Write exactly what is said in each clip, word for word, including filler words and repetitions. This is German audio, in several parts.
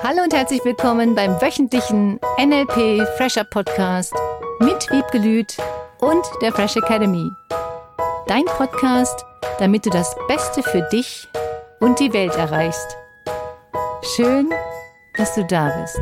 Hallo und herzlich willkommen beim wöchentlichen N L P Fresher Podcast mit Wiebke Lüth und der Fresh Academy. Dein Podcast, damit du das Beste für dich und die Welt erreichst. Schön, dass du da bist.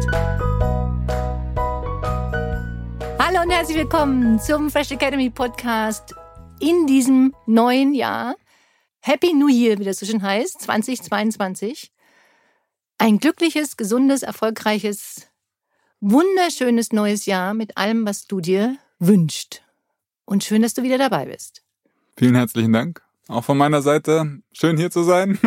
Hallo und herzlich willkommen zum Fresh Academy Podcast in diesem neuen Jahr. Happy New Year, wie das so schön heißt, zwanzig zweiundzwanzig. Ein glückliches, gesundes, erfolgreiches, wunderschönes neues Jahr mit allem, was du dir wünschst. Und schön, dass du wieder dabei bist. Vielen herzlichen Dank. Auch von meiner Seite schön hier zu sein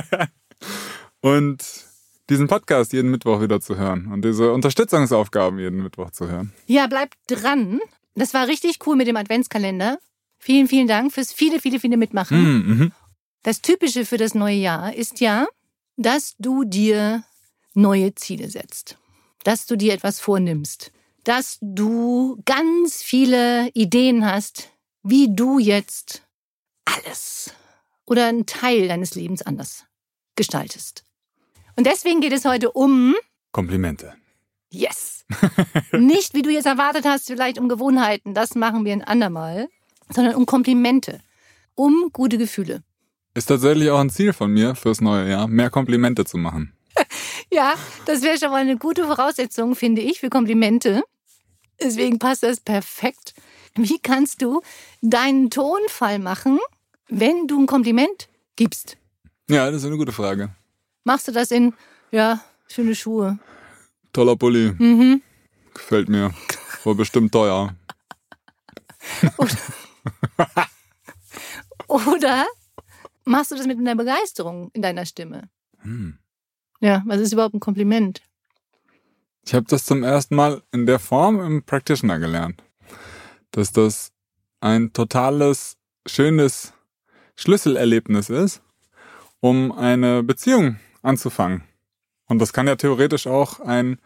und diesen Podcast jeden Mittwoch wieder zu hören und diese Unterstützungsaufgaben jeden Mittwoch zu hören. Ja, bleib dran. Das war richtig cool mit dem Adventskalender. Vielen, vielen Dank fürs viele, viele, viele Mitmachen. Mm-hmm. Das Typische für das neue Jahr ist ja, dass du dir neue Ziele setzt, dass du dir etwas vornimmst, dass du ganz viele Ideen hast, wie du jetzt alles oder einen Teil deines Lebens anders gestaltest. Und deswegen geht es heute um Komplimente. Yes! Nicht, wie du jetzt erwartet hast, vielleicht um Gewohnheiten, das machen wir ein andermal, sondern um Komplimente, um gute Gefühle. Ist tatsächlich auch ein Ziel von mir fürs neue Jahr, mehr Komplimente zu machen. Ja, das wäre schon mal eine gute Voraussetzung, finde ich, für Komplimente. Deswegen passt das perfekt. Wie kannst du deinen Tonfall machen, wenn du ein Kompliment gibst? Ja, das ist eine gute Frage. Machst du das in, ja, schöne Schuhe? Toller Pulli. Mhm. Gefällt mir. War bestimmt teuer. Oder, oder machst du das mit einer Begeisterung in deiner Stimme? Hm. Ja, was ist überhaupt ein Kompliment? Ich habe das zum ersten Mal in der Form im Practitioner gelernt. Dass das ein totales, schönes Schlüsselerlebnis ist, um eine Beziehung anzufangen. Und das kann ja theoretisch auch ein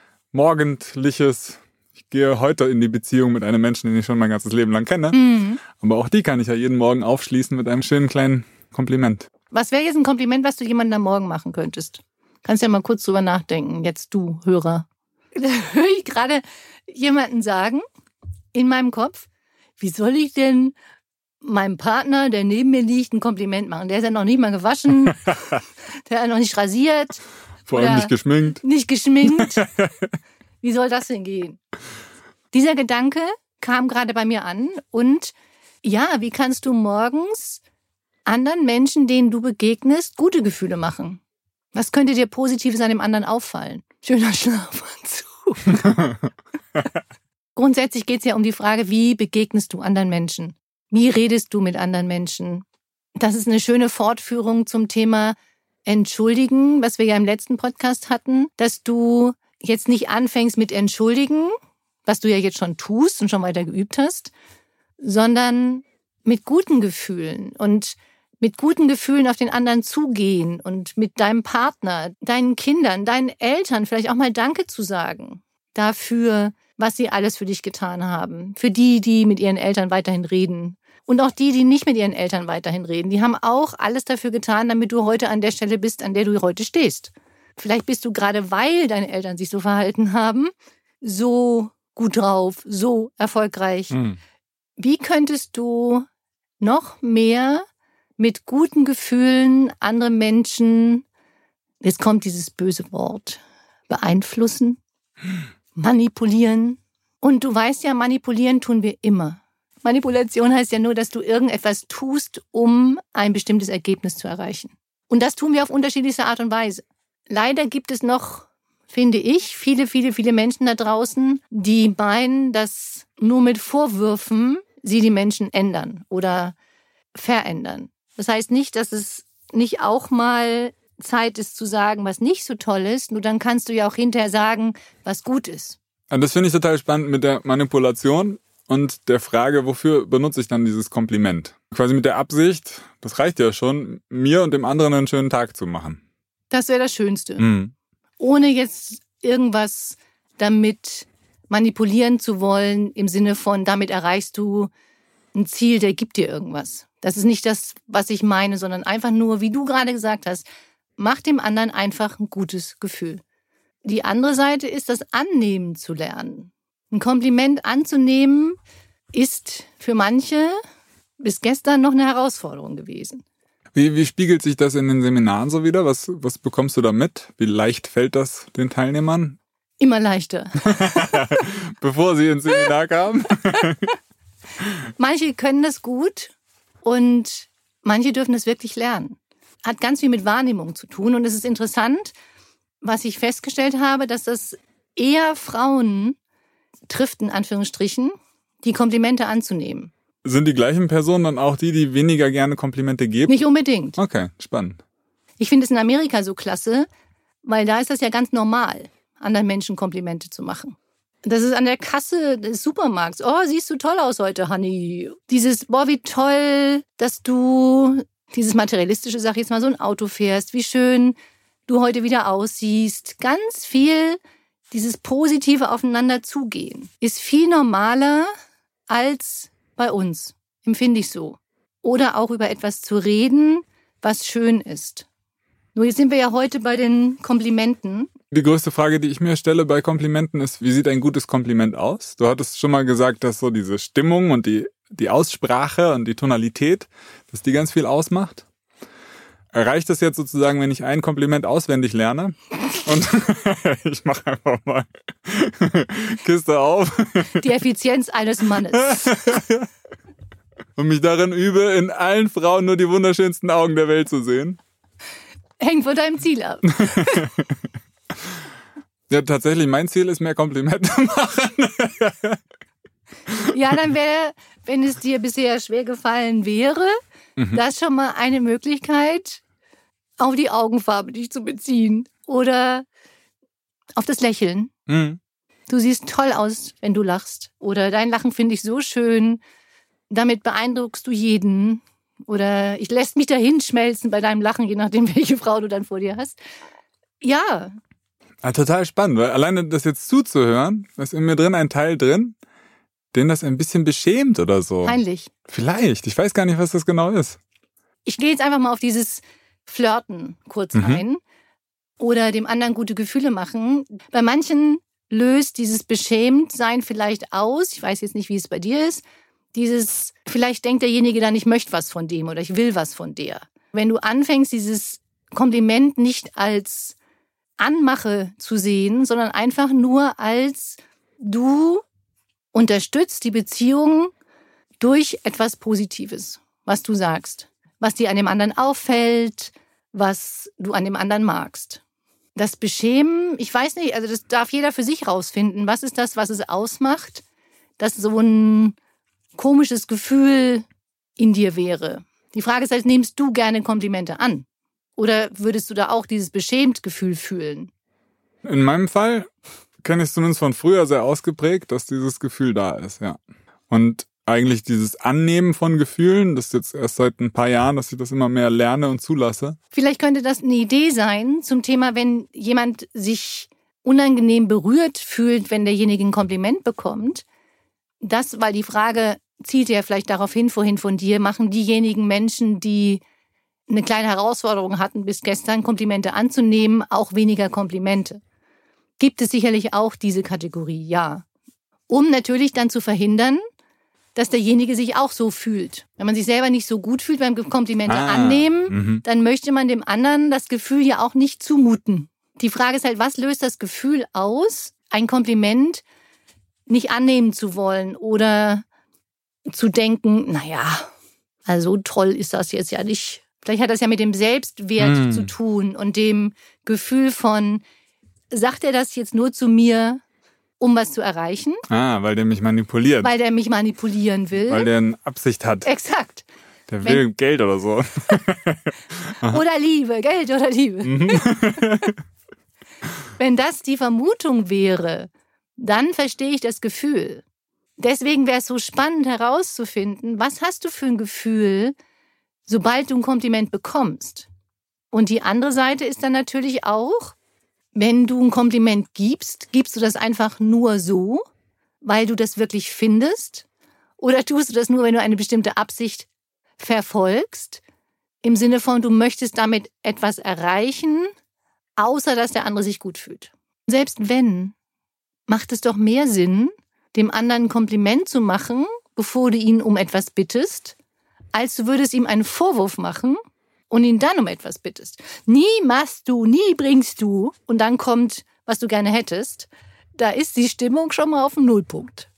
morgendliches, ich gehe heute in die Beziehung mit einem Menschen, den ich schon mein ganzes Leben lang kenne. Mhm. Aber auch die kann ich ja jeden Morgen aufschließen mit einem schönen kleinen Kompliment. Was wäre jetzt ein Kompliment, was du jemandem am Morgen machen könntest? Kannst ja mal kurz drüber nachdenken, jetzt du, Hörer. Da höre ich gerade jemanden sagen, in meinem Kopf, wie soll ich denn meinem Partner, der neben mir liegt, ein Kompliment machen? Der ist ja noch nicht mal gewaschen, der hat noch nicht rasiert. Vor allem nicht geschminkt. Nicht geschminkt. Wie soll das denn gehen? Dieser Gedanke kam gerade bei mir an und ja, wie kannst du morgens anderen Menschen, denen du begegnest, gute Gefühle machen? Was könnte dir Positives an dem anderen auffallen? Schöner Schlafanzug. Grundsätzlich geht es ja um die Frage, wie begegnest du anderen Menschen? Wie redest du mit anderen Menschen? Das ist eine schöne Fortführung zum Thema Entschuldigen, was wir ja im letzten Podcast hatten, dass du jetzt nicht anfängst mit Entschuldigen, was du ja jetzt schon tust und schon weiter geübt hast, sondern mit guten Gefühlen und mit guten Gefühlen auf den anderen zugehen und mit deinem Partner, deinen Kindern, deinen Eltern vielleicht auch mal Danke zu sagen dafür, was sie alles für dich getan haben. Für die, die mit ihren Eltern weiterhin reden. Und auch die, die nicht mit ihren Eltern weiterhin reden. Die haben auch alles dafür getan, damit du heute an der Stelle bist, an der du heute stehst. Vielleicht bist du gerade, weil deine Eltern sich so verhalten haben, so gut drauf, so erfolgreich. Mhm. Wie könntest du noch mehr mit guten Gefühlen andere Menschen, jetzt kommt dieses böse Wort, beeinflussen, manipulieren? Und du weißt ja, manipulieren tun wir immer. Manipulation heißt ja nur, dass du irgendetwas tust, um ein bestimmtes Ergebnis zu erreichen. Und das tun wir auf unterschiedlichste Art und Weise. Leider gibt es noch, finde ich, viele, viele, viele Menschen da draußen, die meinen, dass nur mit Vorwürfen sie die Menschen ändern oder verändern. Das heißt nicht, dass es nicht auch mal Zeit ist zu sagen, was nicht so toll ist. Nur dann kannst du ja auch hinterher sagen, was gut ist. Und das finde ich total spannend mit der Manipulation und der Frage, wofür benutze ich dann dieses Kompliment? Quasi mit der Absicht, das reicht ja schon, mir und dem anderen einen schönen Tag zu machen. Das wäre das Schönste. Mhm. Ohne jetzt irgendwas damit manipulieren zu wollen, im Sinne von, damit erreichst du ein Ziel, der gibt dir irgendwas. Das ist nicht das, was ich meine, sondern einfach nur, wie du gerade gesagt hast, mach dem anderen einfach ein gutes Gefühl. Die andere Seite ist, das Annehmen zu lernen. Ein Kompliment anzunehmen ist für manche bis gestern noch eine Herausforderung gewesen. Wie, wie spiegelt sich das in den Seminaren so wieder? Was, was bekommst du da mit? Wie leicht fällt das den Teilnehmern? Immer leichter. Bevor sie ins Seminar kamen? Manche können das gut und manche dürfen es wirklich lernen. Hat ganz viel mit Wahrnehmung zu tun. Und es ist interessant, was ich festgestellt habe, dass das eher Frauen trifft, in Anführungsstrichen, die Komplimente anzunehmen. Sind die gleichen Personen dann auch die, die weniger gerne Komplimente geben? Nicht unbedingt. Okay, spannend. Ich finde es in Amerika so klasse, weil da ist das ja ganz normal, anderen Menschen Komplimente zu machen. Das ist an der Kasse des Supermarkts. Oh, siehst du toll aus heute, Honey. Dieses, boah, wie toll, dass du, dieses materialistische, sag ich jetzt mal, so ein Auto fährst. Wie schön du heute wieder aussiehst. Ganz viel, dieses positive Aufeinander zugehen, ist viel normaler als bei uns, empfinde ich so. Oder auch über etwas zu reden, was schön ist. Nur jetzt sind wir ja heute bei den Komplimenten. Die größte Frage, die ich mir stelle bei Komplimenten ist, wie sieht ein gutes Kompliment aus? Du hattest schon mal gesagt, dass so diese Stimmung und die, die Aussprache und die Tonalität, dass die ganz viel ausmacht. Reicht das jetzt sozusagen, wenn ich ein Kompliment auswendig lerne? Und ich mache einfach mal Kiste auf. Die Effizienz eines Mannes. Und mich darin übe, in allen Frauen nur die wunderschönsten Augen der Welt zu sehen. Hängt von deinem Ziel ab. Ja, tatsächlich, mein Ziel ist, mehr Komplimente machen. Ja, dann wäre, wenn es dir bisher schwer gefallen wäre, mhm. das schon mal eine Möglichkeit, auf die Augenfarbe dich zu beziehen. Oder auf das Lächeln. Mhm. Du siehst toll aus, wenn du lachst. Oder dein Lachen finde ich so schön. Damit beeindruckst du jeden. Oder ich lässt mich dahin schmelzen bei deinem Lachen, je nachdem, welche Frau du dann vor dir hast. Ja. Ah, total spannend, weil alleine das jetzt zuzuhören, da ist in mir drin ein Teil drin, den das ein bisschen beschämt oder so. Peinlich. Vielleicht. Ich weiß gar nicht, was das genau ist. Ich gehe jetzt einfach mal auf dieses Flirten kurz mhm. ein. Oder dem anderen gute Gefühle machen. Bei manchen löst dieses Beschämtsein vielleicht aus. Ich weiß jetzt nicht, wie es bei dir ist. Dieses, vielleicht denkt derjenige dann, ich möchte was von dem oder ich will was von der. Wenn du anfängst, dieses Kompliment nicht als Anmache zu sehen, sondern einfach nur als du unterstützt die Beziehung durch etwas Positives, was du sagst, was dir an dem anderen auffällt, was du an dem anderen magst. Das Beschämen, ich weiß nicht, also das darf jeder für sich rausfinden. Was ist das, was es ausmacht, dass so ein komisches Gefühl in dir wäre? Die Frage ist halt, nimmst du gerne Komplimente an? Oder würdest du da auch dieses Beschämt-Gefühl fühlen? In meinem Fall kenne ich es zumindest von früher sehr ausgeprägt, dass dieses Gefühl da ist, ja. Und eigentlich dieses Annehmen von Gefühlen, das ist jetzt erst seit ein paar Jahren, dass ich das immer mehr lerne und zulasse. Vielleicht könnte das eine Idee sein zum Thema, wenn jemand sich unangenehm berührt fühlt, wenn derjenige ein Kompliment bekommt. Das, weil die Frage zielt ja vielleicht darauf hin, vorhin von dir, machen diejenigen Menschen, die eine kleine Herausforderung hatten, bis gestern Komplimente anzunehmen, auch weniger Komplimente. Gibt es sicherlich auch diese Kategorie, ja. Um natürlich dann zu verhindern, dass derjenige sich auch so fühlt. Wenn man sich selber nicht so gut fühlt beim Komplimente ah, annehmen, m-hmm. dann möchte man dem anderen das Gefühl ja auch nicht zumuten. Die Frage ist halt, was löst das Gefühl aus, ein Kompliment nicht annehmen zu wollen oder zu denken, naja, also toll ist das jetzt ja nicht. Vielleicht hat das ja mit dem Selbstwert mm. zu tun und dem Gefühl von, sagt er das jetzt nur zu mir, um was zu erreichen? Ah, weil der mich manipuliert. Weil der mich manipulieren will. Weil der eine Absicht hat. Exakt. Der will Wenn, Geld oder so. Oder Liebe, Geld oder Liebe. Mhm. Wenn das die Vermutung wäre, dann verstehe ich das Gefühl. Deswegen wäre es so spannend herauszufinden, was hast du für ein Gefühl, sobald du ein Kompliment bekommst. Und die andere Seite ist dann natürlich auch, wenn du ein Kompliment gibst, gibst du das einfach nur so, weil du das wirklich findest? Oder tust du das nur, wenn du eine bestimmte Absicht verfolgst? Im Sinne von, du möchtest damit etwas erreichen, außer dass der andere sich gut fühlt. Selbst wenn, macht es doch mehr Sinn, dem anderen ein Kompliment zu machen, bevor du ihn um etwas bittest, als du würdest ihm einen Vorwurf machen und ihn dann um etwas bittest. Nie machst du, nie bringst du und dann kommt, was du gerne hättest. Da ist die Stimmung schon mal auf dem Nullpunkt.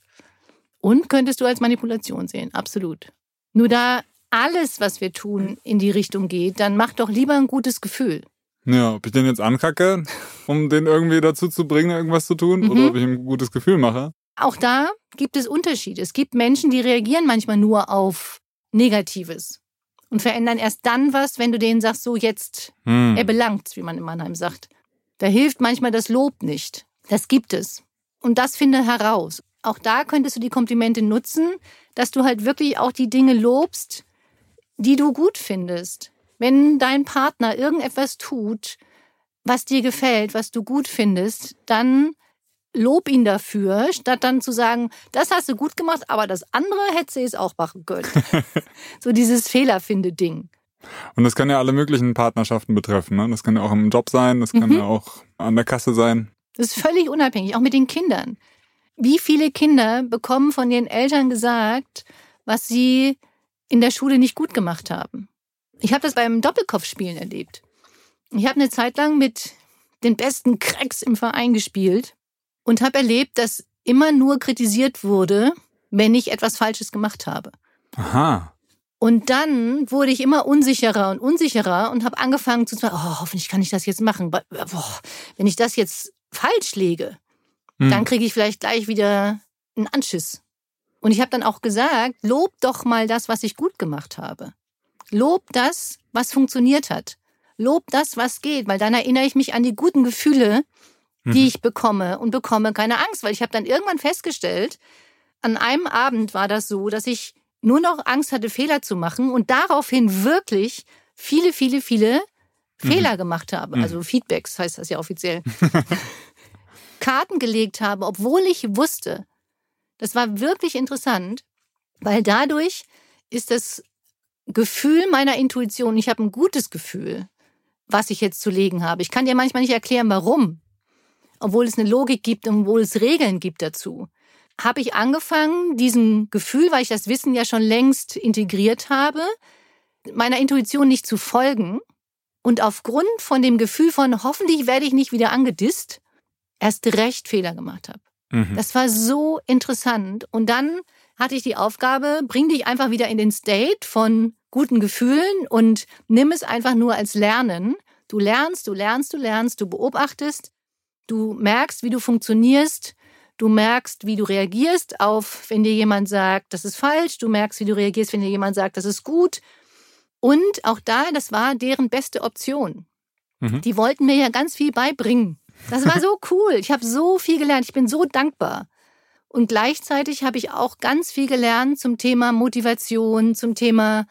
Und könntest du als Manipulation sehen, absolut. Nur da alles, was wir tun, in die Richtung geht, dann mach doch lieber ein gutes Gefühl. Ja, ob ich den jetzt ankacke, um den irgendwie dazu zu bringen, irgendwas zu tun, mhm. oder ob ich ihm ein gutes Gefühl mache. Auch da gibt es Unterschiede. Es gibt Menschen, die reagieren manchmal nur auf Negatives und verändern erst dann was, wenn du denen sagst, so jetzt, hm. er belangt's, wie man in Mannheim sagt. Da hilft manchmal das Lob nicht. Das gibt es. Und das finde heraus. Auch da könntest du die Komplimente nutzen, dass du halt wirklich auch die Dinge lobst, die du gut findest. Wenn dein Partner irgendetwas tut, was dir gefällt, was du gut findest, dann lob ihn dafür, statt dann zu sagen, das hast du gut gemacht, aber das andere hätte sie es auch machen können. So dieses Fehlerfinde-Ding. Und das kann ja alle möglichen Partnerschaften betreffen. Ne? Das kann ja auch im Job sein, das kann mhm. ja auch an der Kasse sein. Das ist völlig unabhängig, auch mit den Kindern. Wie viele Kinder bekommen von ihren Eltern gesagt, was sie in der Schule nicht gut gemacht haben? Ich habe das beim Doppelkopfspielen erlebt. Ich habe eine Zeit lang mit den besten Cracks im Verein gespielt und habe erlebt, dass immer nur kritisiert wurde, wenn ich etwas Falsches gemacht habe. Aha. Und dann wurde ich immer unsicherer und unsicherer und habe angefangen zu sagen, oh, hoffentlich kann ich das jetzt machen. Boah, wenn ich das jetzt falsch lege, hm. dann kriege ich vielleicht gleich wieder einen Anschiss. Und ich habe dann auch gesagt, lob doch mal das, was ich gut gemacht habe. Lob das, was funktioniert hat. Lob das, was geht, weil dann erinnere ich mich an die guten Gefühle, die mhm. ich bekomme und bekomme keine Angst. Weil ich habe dann irgendwann festgestellt, an einem Abend war das so, dass ich nur noch Angst hatte, Fehler zu machen und daraufhin wirklich viele, viele, viele mhm. Fehler gemacht habe. Mhm. Also Feedbacks heißt das ja offiziell. Karten gelegt habe, obwohl ich wusste, das war wirklich interessant, weil dadurch ist das Gefühl meiner Intuition, ich habe ein gutes Gefühl, was ich jetzt zu legen habe. Ich kann dir manchmal nicht erklären, warum. Obwohl es eine Logik gibt und obwohl es Regeln gibt dazu. Habe ich angefangen, diesem Gefühl, weil ich das Wissen ja schon längst integriert habe, meiner Intuition nicht zu folgen und aufgrund von dem Gefühl von, hoffentlich werde ich nicht wieder angedisst, erst recht Fehler gemacht habe. Mhm. Das war so interessant. Und dann hatte ich die Aufgabe, bring dich einfach wieder in den State von guten Gefühlen und nimm es einfach nur als Lernen. Du lernst, du lernst, du lernst, du beobachtest, du merkst, wie du funktionierst, du merkst, wie du reagierst auf, wenn dir jemand sagt, das ist falsch, du merkst, wie du reagierst, wenn dir jemand sagt, das ist gut. Und auch da, das war deren beste Option. Mhm. Die wollten mir ja ganz viel beibringen. Das war so cool. Ich habe so viel gelernt. Ich bin so dankbar. Und gleichzeitig habe ich auch ganz viel gelernt zum Thema Motivation, zum Thema,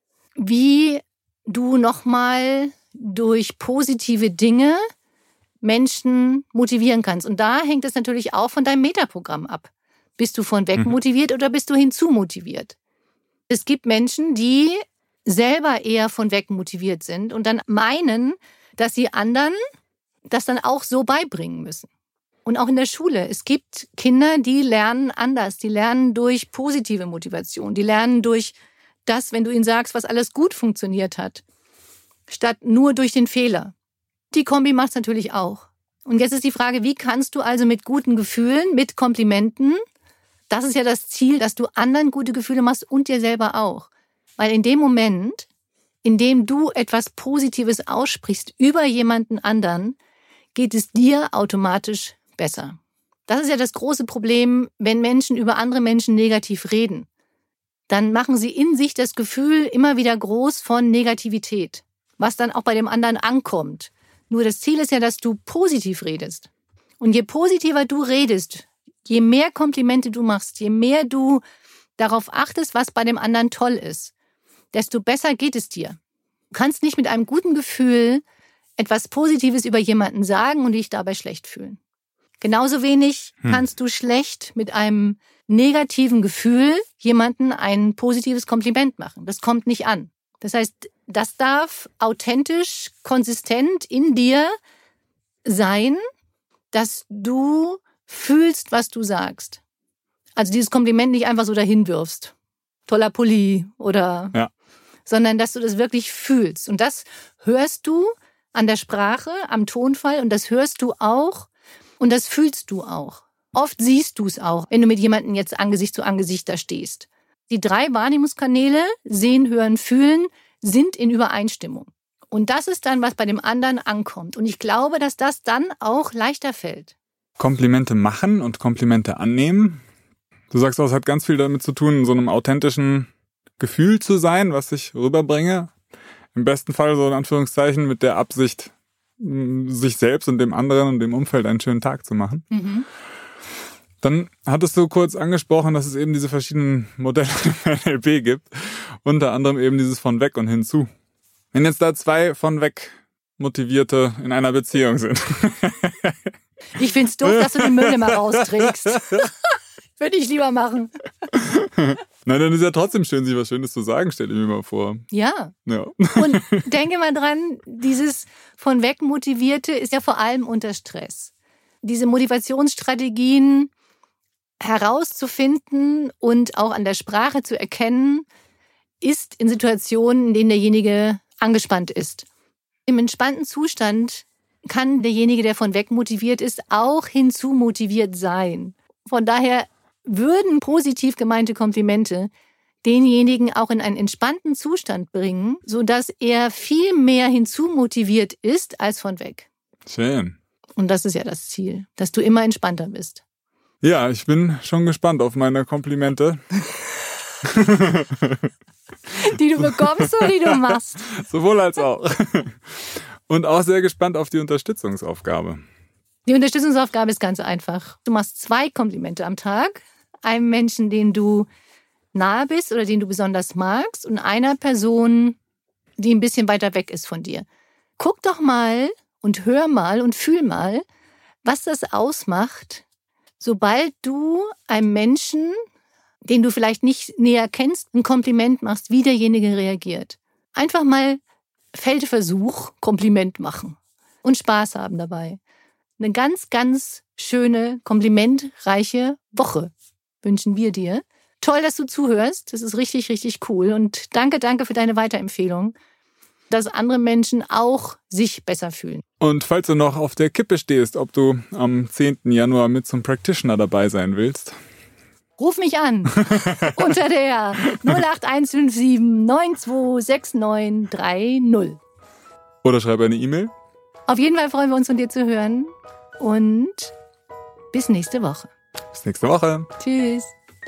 wie du nochmal durch positive Dinge Menschen motivieren kannst. Und da hängt es natürlich auch von deinem Metaprogramm ab. Bist du von weg motiviert oder bist du hinzu motiviert? Es gibt Menschen, die selber eher von weg motiviert sind und dann meinen, dass sie anderen das dann auch so beibringen müssen. Und auch in der Schule. Es gibt Kinder, die lernen anders. Die lernen durch positive Motivation. Die lernen durch das, wenn du ihnen sagst, was alles gut funktioniert hat, statt nur durch den Fehler. Die Kombi macht es natürlich auch. Und jetzt ist die Frage, wie kannst du also mit guten Gefühlen, mit Komplimenten, das ist ja das Ziel, dass du anderen gute Gefühle machst und dir selber auch. Weil in dem Moment, in dem du etwas Positives aussprichst über jemanden anderen, geht es dir automatisch besser. Das ist ja das große Problem, wenn Menschen über andere Menschen negativ reden. Dann machen sie in sich das Gefühl immer wieder groß von Negativität, was dann auch bei dem anderen ankommt. Nur das Ziel ist ja, dass du positiv redest. Und je positiver du redest, je mehr Komplimente du machst, je mehr du darauf achtest, was bei dem anderen toll ist, desto besser geht es dir. Du kannst nicht mit einem guten Gefühl etwas Positives über jemanden sagen und dich dabei schlecht fühlen. Genauso wenig hm. kannst du schlecht mit einem negativen Gefühl jemanden ein positives Kompliment machen. Das kommt nicht an. Das heißt, das darf authentisch, konsistent in dir sein, dass du fühlst, was du sagst. Also dieses Kompliment nicht einfach so dahin wirfst. Toller Pulli oder... Ja. Sondern dass du das wirklich fühlst. Und das hörst du an der Sprache, am Tonfall und das hörst du auch und das fühlst du auch. Oft siehst du es auch, wenn du mit jemandem jetzt Angesicht zu Angesicht da stehst. Die drei Wahrnehmungskanäle, sehen, hören, fühlen, sind in Übereinstimmung. Und das ist dann, was bei dem anderen ankommt. Und ich glaube, dass das dann auch leichter fällt. Komplimente machen und Komplimente annehmen. Du sagst auch, es hat ganz viel damit zu tun, in so einem authentischen Gefühl zu sein, was ich rüberbringe. Im besten Fall so in Anführungszeichen mit der Absicht, sich selbst und dem anderen und dem Umfeld einen schönen Tag zu machen. Mhm. Dann hattest du kurz angesprochen, dass es eben diese verschiedenen Modelle im N L P gibt. Unter anderem eben dieses von weg und hinzu. Wenn jetzt da zwei von weg Motivierte in einer Beziehung sind. Ich find's doof, dass du den Müll immer rausträgst. Würde ich lieber machen. Nein, dann ist ja trotzdem schön, sich was Schönes zu sagen, stell ich mir mal vor. Ja. ja. Und denke mal dran, dieses von weg Motivierte ist ja vor allem unter Stress. Diese Motivationsstrategien herauszufinden und auch an der Sprache zu erkennen, ist in Situationen, in denen derjenige angespannt ist. Im entspannten Zustand kann derjenige, der von weg motiviert ist, auch hinzu motiviert sein. Von daher würden positiv gemeinte Komplimente denjenigen auch in einen entspannten Zustand bringen, sodass er viel mehr hinzu motiviert ist als von weg. Schön. Und das ist ja das Ziel, dass du immer entspannter bist. Ja, ich bin schon gespannt auf meine Komplimente. Die du bekommst oder die du machst? Sowohl als auch. Und auch sehr gespannt auf die Unterstützungsaufgabe. Die Unterstützungsaufgabe ist ganz einfach. Du machst zwei Komplimente am Tag. Einem Menschen, den du nahe bist oder den du besonders magst und einer Person, die ein bisschen weiter weg ist von dir. Guck doch mal und hör mal und fühl mal, was das ausmacht, sobald du einem Menschen, den du vielleicht nicht näher kennst, ein Kompliment machst, wie derjenige reagiert. Einfach mal Feldversuch, Kompliment machen und Spaß haben dabei. Eine ganz, ganz schöne, komplimentreiche Woche wünschen wir dir. Toll, dass du zuhörst. Das ist richtig, richtig cool. Und danke, danke für deine Weiterempfehlung, dass andere Menschen auch sich besser fühlen. Und falls du noch auf der Kippe stehst, ob du am zehnten Januar mit zum Practitioner dabei sein willst, ruf mich an unter der null acht eins fünf sieben neun zwei sechs neun drei null. Oder schreib eine E-Mail. Auf jeden Fall freuen wir uns, von dir zu hören. Und bis nächste Woche. Bis nächste Woche. Tschüss.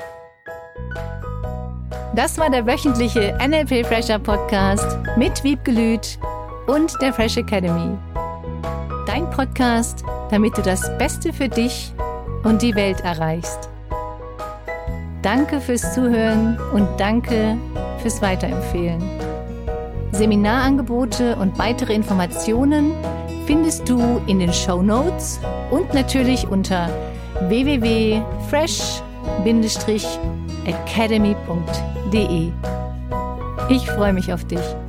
Das war der wöchentliche N L P Fresher Podcast mit Wiebke Lüth und der Fresh Academy. Dein Podcast, damit du das Beste für dich und die Welt erreichst. Danke fürs Zuhören und danke fürs Weiterempfehlen. Seminarangebote und weitere Informationen findest du in den Shownotes und natürlich unter w w w punkt fresh academy punkt d e. Ich freue mich auf dich.